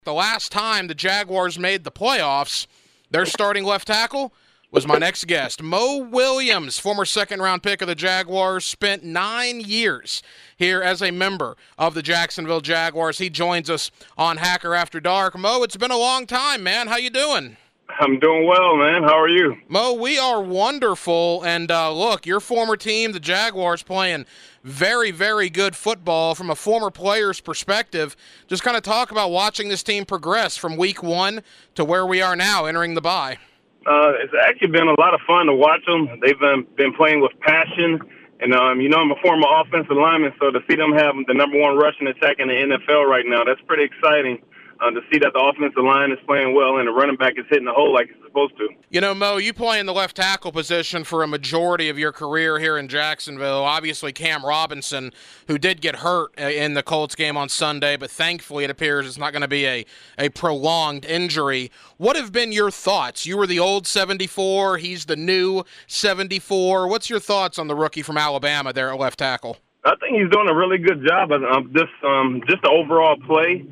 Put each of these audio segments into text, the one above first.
The last time the Jaguars made the playoffs, their starting left tackle was my next guest. Mo Williams, former second-round pick of the Jaguars, spent 9 years here as a member of the Jacksonville Jaguars. He joins us on Hacker After Dark. Mo, it's been a long time, man. How you doing? I'm doing well, man. How are you? Mo, we are wonderful. And look, your former team, the Jaguars, playing very, very good football from a former player's perspective. Just kind of talk about watching this team progress from week one to where we are now entering the bye. It's actually been a lot of fun to watch them. They've been playing with passion. And, I'm a former offensive lineman, so to see them have the number one rushing attack in the NFL right now, that's pretty exciting. To see that the offensive line is playing well and the running back is hitting the hole like it's supposed to. You know, Mo, you play in the left tackle position for a majority of your career here in Jacksonville. Obviously, Cam Robinson, who did get hurt in the Colts game on Sunday, but thankfully it appears it's not going to be a prolonged injury. What have been your thoughts? You were the old 74. He's the new 74. What's your thoughts on the rookie from Alabama there at left tackle? I think he's doing a really good job. Just the overall play.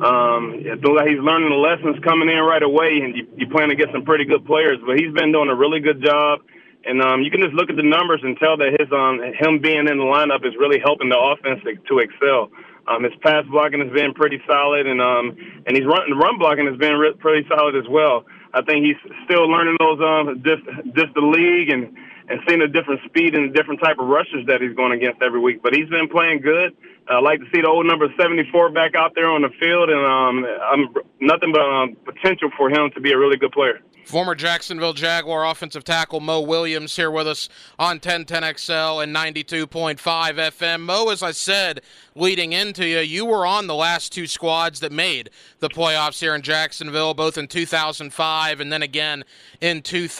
I feel like he's learning the lessons coming in right away, and you plan to get some pretty good players. But he's been doing a really good job, and you can just look at the numbers and tell that him being in the lineup is really helping the offense to excel. His pass blocking has been pretty solid, and he's run blocking has been pretty solid as well. I think he's still learning those just the league and seeing a different speed and a different type of rushers that he's going against every week. But he's been playing good. I like to see the old number 74 back out there on the field, and I'm nothing but potential for him to be a really good player. Former Jacksonville Jaguar offensive tackle Mo Williams here with us on 1010XL and 92.5 FM. Mo, as I said, leading into you were on the last two squads that made the playoffs here in Jacksonville, both in 2005 and then again in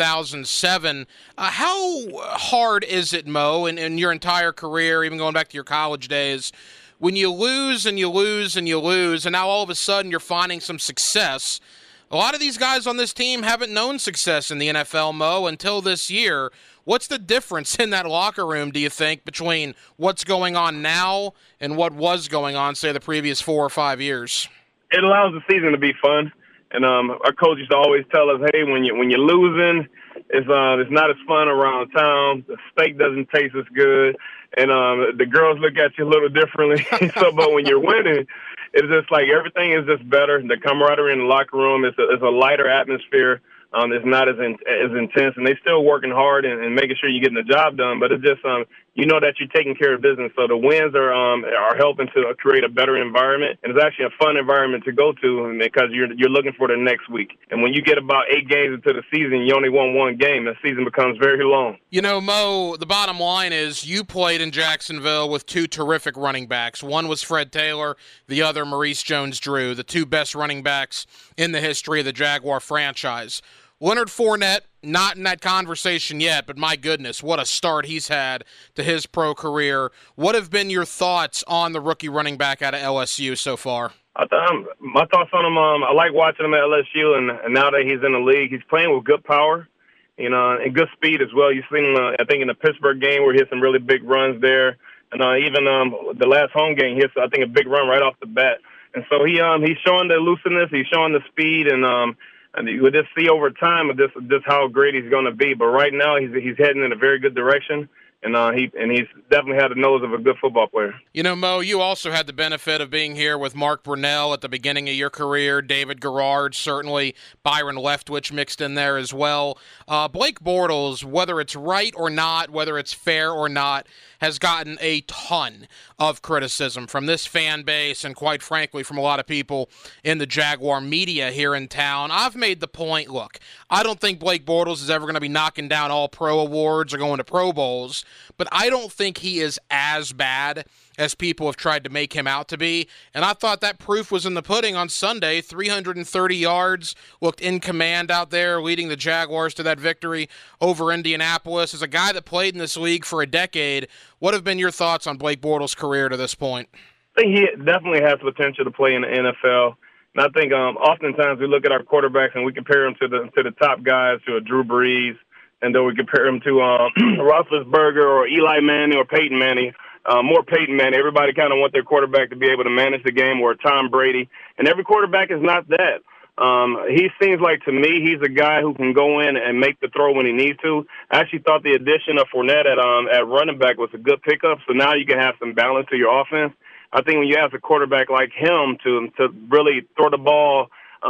2007. How hard is it, Mo, in your entire career, even going back to your college days, when you lose and you lose and you lose, and now all of a sudden you're finding some success? A lot of these guys on this team haven't known success in the NFL, Mo, until this year. What's the difference in that locker room, do you think, between what's going on now and what was going on, say, the previous 4 or 5 years? It allows the season to be fun. And our coach used to always tell us, hey, when you're losing, it's not as fun around town. The steak doesn't taste as good. And the girls look at you a little differently. But when you're winning, it's just like everything is just better. The camaraderie in the locker room is a lighter atmosphere. It's not as intense, and they're still working hard and making sure you're getting the job done. But it's just you know that you're taking care of business. So the wins are helping to create a better environment, and it's actually a fun environment to go to because you're looking for the next week. And when you get about 8 games into the season, you only won one game. The season becomes very long. You know, Mo, the bottom line is you played in Jacksonville with two terrific running backs. One was Fred Taylor, the other Maurice Jones-Drew, the two best running backs in the history of the Jaguar franchise. Leonard Fournette, not in that conversation yet, but my goodness, what a start he's had to his pro career. What have been your thoughts on the rookie running back out of LSU so far? My thoughts on him, I like watching him at LSU, and now that he's in the league, he's playing with good power, and good speed as well. You've seen him, I think, in the Pittsburgh game where he hit some really big runs there. And even the last home game, he hit, I think, a big run right off the bat. And so he's showing the elusiveness, he's showing the speed, and we'll just see over time just how great he's going to be. But right now, he's heading in a very good direction, and he's definitely had the nose of a good football player. You know, Mo, you also had the benefit of being here with Mark Brunell at the beginning of your career, David Garrard, certainly Byron Leftwich mixed in there as well. Blake Bortles, whether it's right or not, whether it's fair or not, has gotten a ton of criticism from this fan base and, quite frankly, from a lot of people in the Jaguar media here in town. I've made the point, look, I don't think Blake Bortles is ever going to be knocking down all-pro awards or going to Pro Bowls, but I don't think he is as bad as people have tried to make him out to be. And I thought that proof was in the pudding on Sunday. 330 yards, looked in command out there, leading the Jaguars to that victory over Indianapolis. As a guy that played in this league for a decade, what have been your thoughts on Blake Bortles' career to this point? I think he definitely has potential to play in the NFL. And I think oftentimes we look at our quarterbacks and we compare them to the top guys, to a Drew Brees, and then we compare them to Roethlisberger or Eli Manning or Peyton Manning. more Peyton Manning. Everybody kind of want their quarterback to be able to manage the game, or Tom Brady, and every quarterback is not that. He seems like, to me, he's a guy who can go in and make the throw when he needs to. I actually thought the addition of Fournette at running back was a good pickup, so now you can have some balance to your offense. I think when you have a quarterback like him to really throw the ball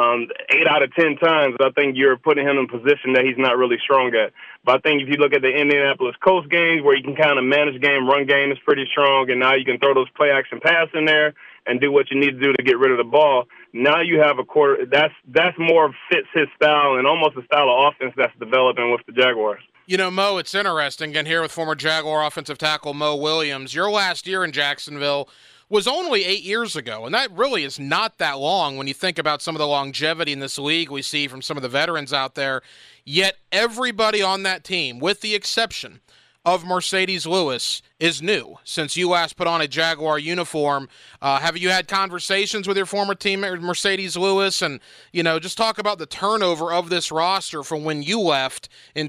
8 out of 10 times, I think you're putting him in a position that he's not really strong at. But I think if you look at the Indianapolis Colts games, where you can kind of manage game, run game is pretty strong, and now you can throw those play action pass in there and do what you need to do to get rid of the ball. Now you have a quarter that's more fits his style, and almost a style of offense that's developing with the Jaguars. You know, Mo, it's interesting, again, here with former Jaguar offensive tackle Mo Williams. Your last year in Jacksonville was only 8 years ago, and that really is not that long when you think about some of the longevity in this league we see from some of the veterans out there. Yet everybody on that team, with the exception of Mercedes Lewis, is new since you last put on a Jaguar uniform. Have you had conversations with your former teammate Mercedes Lewis, and just talk about the turnover of this roster from when you left in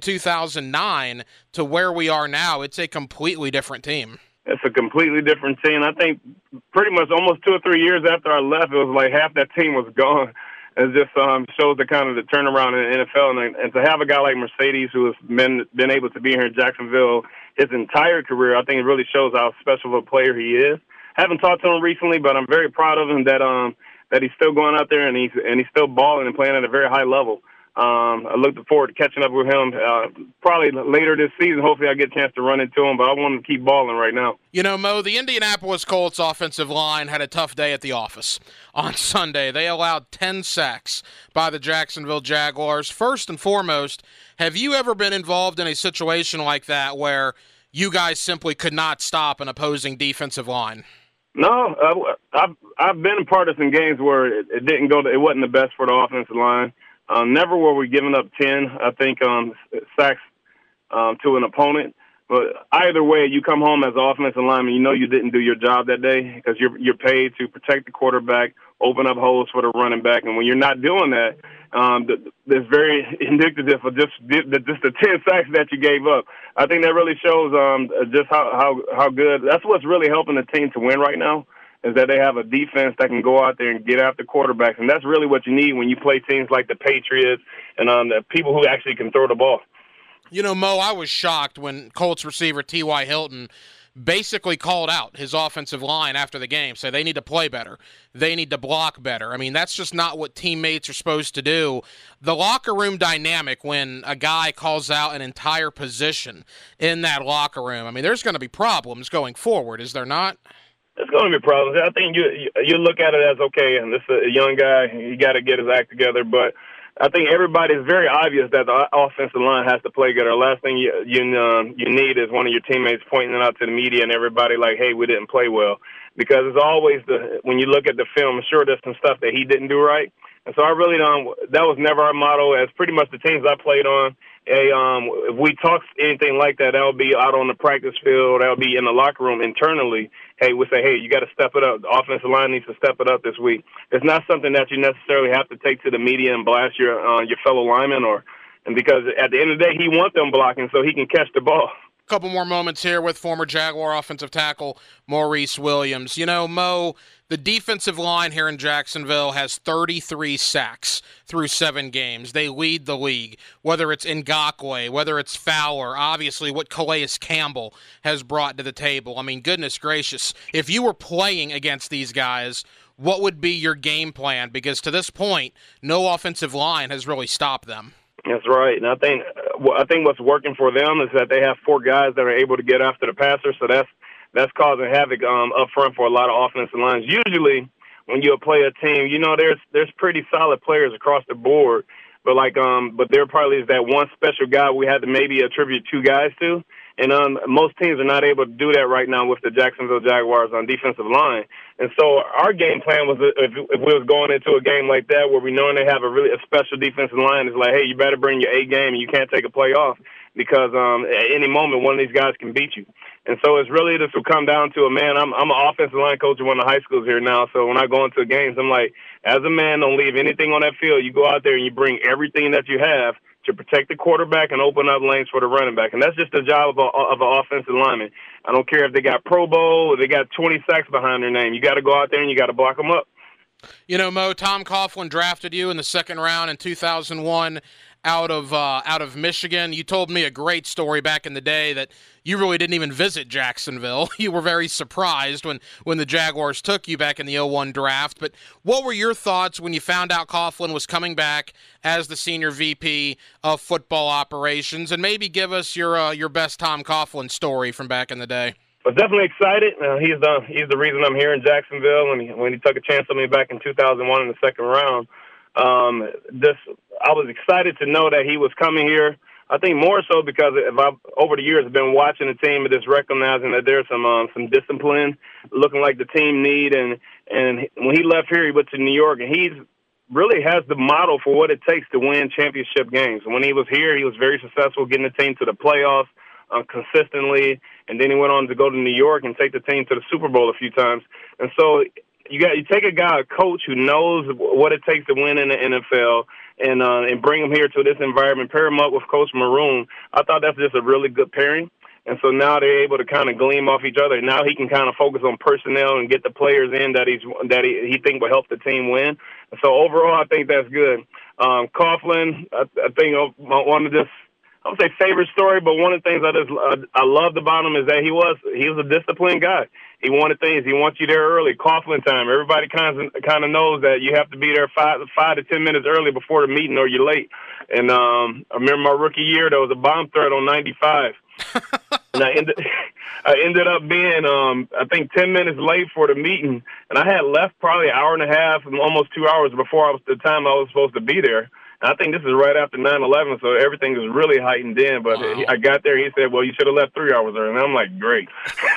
2009 to where we are now? It's a completely different team. It's a completely different team. I think pretty much almost 2 or 3 years after I left, it was like half that team was gone. It just shows the kind of the turnaround in the NFL, and to have a guy like Mercedes, who has been able to be here in Jacksonville his entire career, I think it really shows how special of a player he is. I haven't talked to him recently, but I'm very proud of him that he's still going out there and he's still balling and playing at a very high level. I look forward to catching up with him probably later this season. Hopefully I get a chance to run into him, but I want him to keep balling right now. You know, Mo, the Indianapolis Colts offensive line had a tough day at the office on Sunday. They allowed 10 sacks by the Jacksonville Jaguars. First and foremost, have you ever been involved in a situation like that where you guys simply could not stop an opposing defensive line? No, I've been a part of some games where it didn't go. It wasn't the best for the offensive line. Never were we giving up 10, I think, sacks to an opponent. But either way, you come home as an offensive lineman, you didn't do your job that day because you're paid to protect the quarterback, open up holes for the running back. And when you're not doing that, it's very indicative of just the 10 sacks that you gave up. I think that really shows just how good. That's what's really helping the team to win right now, is that they have a defense that can go out there and get after quarterbacks. And that's really what you need when you play teams like the Patriots and the people who actually can throw the ball. You know, Mo, I was shocked when Colts receiver T.Y. Hilton basically called out his offensive line after the game, said they need to play better. They need to block better. I mean, that's just not what teammates are supposed to do. The locker room dynamic when a guy calls out an entire position in that locker room, I mean, there's going to be problems going forward, is there not? It's going to be problems. I think you look at it as, okay, and this is a young guy, he got to get his act together, but I think it's very obvious that the offensive line has to play good. The last thing you need is one of your teammates pointing it out to the media and everybody like, hey, we didn't play well. Because it's always when you look at the film, I'm sure there's some stuff that he didn't do right. And so I really that was never our motto. As pretty much the teams I played on, if we talk anything like that, that'll be out on the practice field, that'll be in the locker room internally. Hey, we say, hey, you got to step it up. The offensive line needs to step it up this week. It's not something that you necessarily have to take to the media and blast your fellow linemen, and because at the end of the day, he wants them blocking so he can catch the ball. Couple more moments here with former Jaguar offensive tackle Maurice Williams. You know, Mo, the defensive line here in Jacksonville has 33 sacks through 7 games. They lead the league, whether it's Ngakoue, whether it's Fowler, obviously what Calais Campbell has brought to the table. I mean, goodness gracious, if you were playing against these guys, what would be your game plan? Because to this point, no offensive line has really stopped them. That's right, and I think what's working for them is that they have 4 guys that are able to get after the passer, so that's causing havoc up front for a lot of offensive lines. Usually, when you play a team, there's pretty solid players across the board, but but there probably is that one special guy we had to maybe attribute 2 guys to. And most teams are not able to do that right now with the Jacksonville Jaguars on defensive line. And so our game plan was, if we was going into a game like that where we know they have a special defensive line, it's like, hey, you better bring your A game and you can't take a play off because at any moment one of these guys can beat you. And so it's really this will come down to I'm an offensive line coach at one of the high schools here now. So when I go into games, I'm like, as a man, don't leave anything on that field. You go out there and you bring everything that you have to protect the quarterback and open up lanes for the running back. And that's just the job of an offensive lineman. I don't care if they got Pro Bowl or they got 20 sacks behind their name. You got to go out there and you got to block them up. You know, Mo, Tom Coughlin drafted you in the second round in 2001 out of Michigan. You told me a great story back in the day that you really didn't even visit Jacksonville. You were very surprised when the Jaguars took you back in the 01 draft. But what were your thoughts when you found out Coughlin was coming back as the senior VP of football operations? And maybe give us your best Tom Coughlin story from back in the day. I was definitely excited. He's the reason I'm here in Jacksonville. When he took a chance on me back in 2001 in the second round, I was excited to know that he was coming here. I think more so because over the years I've been watching the team and just recognizing that there's some discipline looking like the team need. And when he left here, he went to New York, and he really has the model for what it takes to win championship games. When he was here, he was very successful getting the team to the playoffs consistently, and then he went on to go to New York and take the team to the Super Bowl a few times. And so you take a guy, a coach who knows what it takes to win in the NFL, and bring him here to this environment, pair him up with Coach Maroon. I thought that's just a really good pairing. And so now they're able to kind of gleam off each other. Now he can kind of focus on personnel and get the players in that he think will help the team win. And so overall, I think that's good. Coughlin, I think one of this, I would say favorite story, but one of the things I loved about him is that he was a disciplined guy. He wanted things. He wants you there early. Coughlin time. Everybody kind of knows that you have to be there 5 to 10 minutes early before the meeting, or you're late. And I remember my rookie year, there was a bomb threat on 95, and I ended up being I think 10 minutes late for the meeting, and I had left probably an hour and a half, almost 2 hours before the time I was supposed to be there. I think this is right after 9/11, so everything was really heightened in. But wow. I got there, he said, "Well, you should have left 3 hours early." And I'm like, "Great."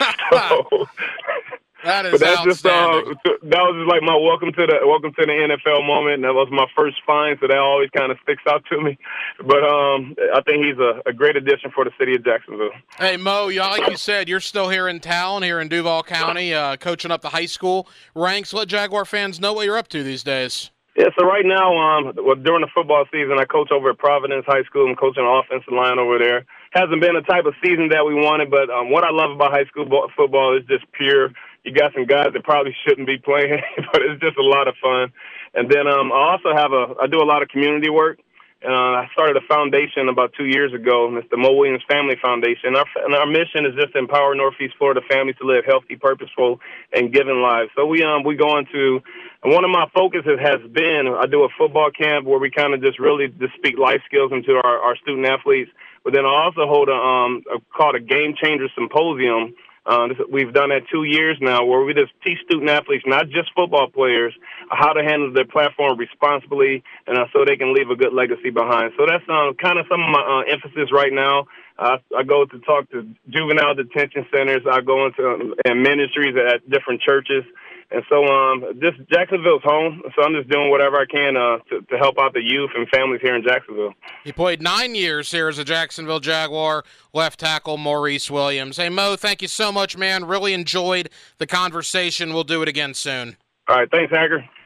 So, that is outstanding. That was just like my welcome to the NFL moment. And that was my first find, so that always kind of sticks out to me. But I think he's a great addition for the city of Jacksonville. Hey, Mo, like you said, you're still here in town, here in Duval County, coaching up the high school ranks. Let Jaguar fans know what you're up to these days. Yeah, so right now, during the football season, I coach over at Providence High School. I'm coaching an offensive line over there. Hasn't been the type of season that we wanted, but what I love about high school football is just pure. You got some guys that probably shouldn't be playing, but it's just a lot of fun. And then I also I do a lot of community work. I started a foundation about 2 years ago, and it's the Mo Williams Family Foundation. Our mission is just to empower Northeast Florida families to live healthy, purposeful, and giving lives. So we go into, and one of my focuses has been, I do a football camp where we kind of just really just speak life skills into our student athletes. But then I also hold called a Game Changer Symposium. We've done that 2 years now, where we just teach student athletes, not just football players, how to handle their platform responsibly, and so they can leave a good legacy behind. So that's kind of some of my emphasis right now. I go to talk to juvenile detention centers. I go into ministries at different churches. And so Jacksonville's home, so I'm just doing whatever I can to help out the youth and families here in Jacksonville. He played 9 years here as a Jacksonville Jaguar, left tackle Maurice Williams. Hey, Mo, thank you so much, man. Really enjoyed the conversation. We'll do it again soon. All right, thanks, Hacker.